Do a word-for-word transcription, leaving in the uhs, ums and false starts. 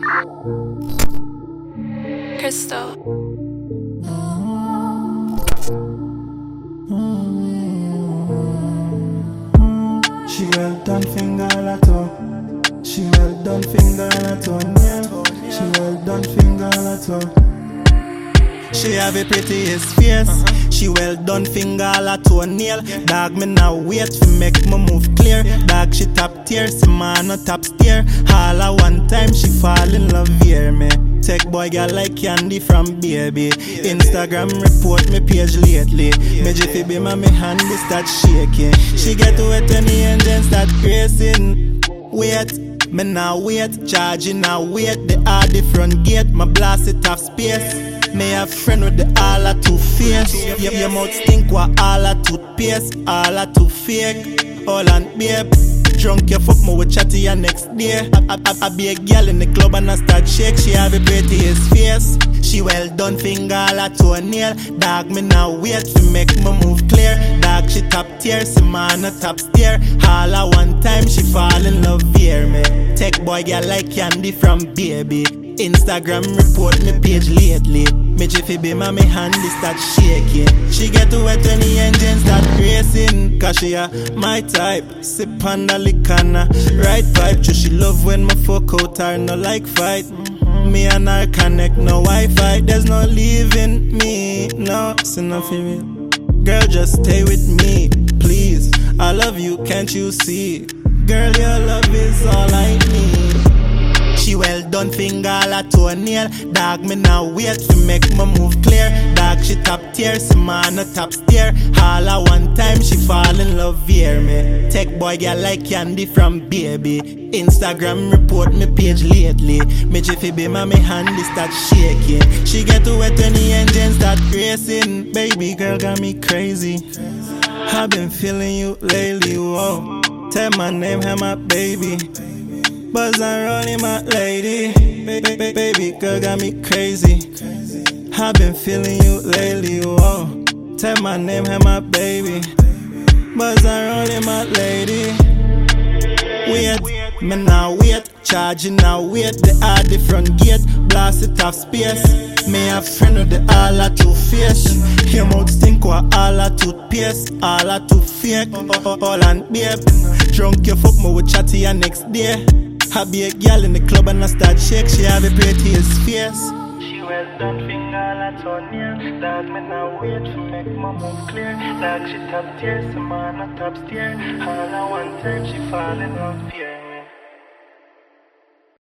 Crystal. She well done finger at toe. She well done finger at toe. Yeah. She well done finger at toe. She have a prettiest face. uh-huh. She well done finger all her toenail. Dog me now wait for make my move clear. Dog she top tier, see man no top steer. All at one time she fall in love here me. Tech boy girl like candy from baby. Instagram report me page lately. Me jiffy be my me hand they start shaking. She get wet when the engine start racing. Wait, me now wait, charging now wait. The hard the front gate, my blast it off space. Me have friend with the all a two face. Your, your mouth stink with all a toothpaste. All a too fake. All and babe. Drunk you fuck me with chatty ya next day. I, I, I, I be a girl in the club and I start shake. She have a prettiest face. She well done finger all her toenail. Dog me now wait to make me move clear. Dog she top tier, see man a top steer. All at one time she fall in love here me. Tech boy girl like candy from baby. Instagram report me page lately. Me jiffy be my me hand they start shaking. She get wet when the engine start racing. Cause she a my type, sip on the licana. Right pipe, just she love when my fuck out her no like fight. mm-hmm. Me and her connect, no Wi-Fi. There's no leaving me, no, it's enough for me. Girl just stay with me, please. I love you, can't you see? Girl your love is all I need. She well done finger all her toenail. Dog me now wait to make my move clear. Dog she top tier, see man no top steer. All at one time she fall in love here me. Tech boy girl like candy from baby. Instagram report me page lately. Me jiffy be my me hand they start shaking. She get wet when the engine start racing. Baby girl got me crazy. I've been feeling you lately, whoa. Tell my name, have my baby. Buzz and rolling my lady. Baby, baby, baby girl got me crazy. I've been feeling you lately, whoa. Tell my name, have my baby. Buzz and rolling my lady. Wait, me now wait. Charging now wait. The hard the front gate. Blast it off space. Me have friend with the all a two face. Your mouth stink with all a toothpaste. All a too fake. All and babe. Drunk you fuck me with chatty ya next day. I be a girl in the club and I start shake. She have a prettiest face. She well done finger all her toenail. Dog me now wait to make my move clear. Dog she top tier, some man a top steer. All at one time she fall in love here.